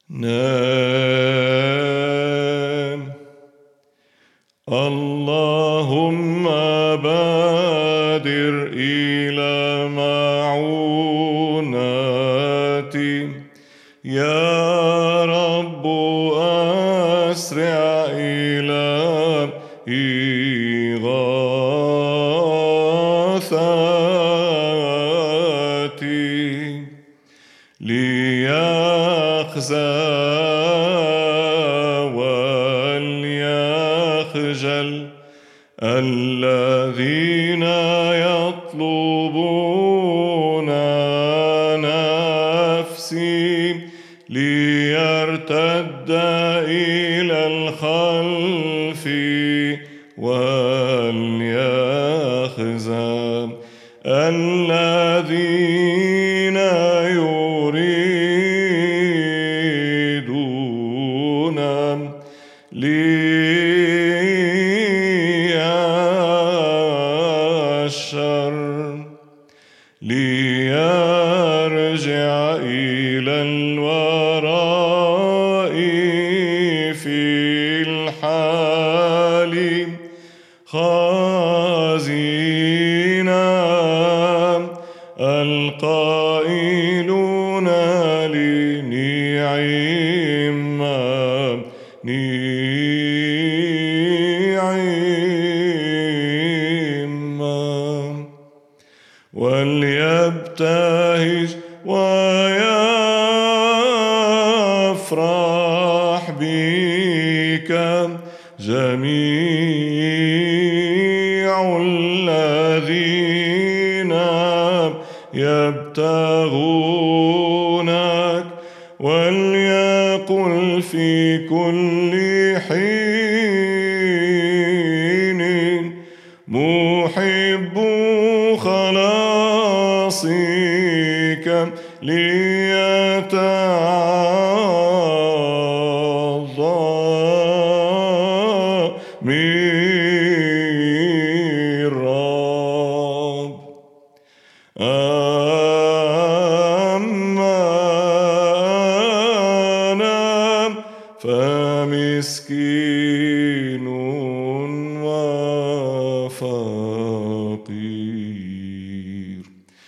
نام. اللهم بادر إلى معوناتي يا رب، أسرع إلى إغاثتي ليخزى وليخجل الذين يطلبون نفسي، ليرتد إلى الخلف وليخزى الذين يريدون لي الشر، ليرجع إلى الوراء في الحال خازينا القائلون لنعم وليبتهج ويفرح بك جميع الذين يبتغونك، وليقل في كل حين محب خلاصك ليتعظم الرب. أما أنا فمسكين وفقير،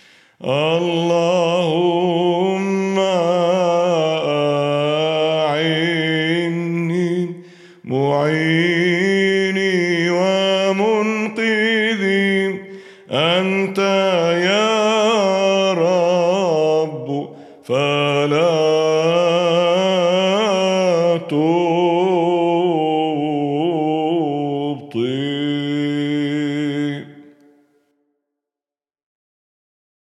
اللهم أعني معيني ومنقذي أنت يا رب، فلا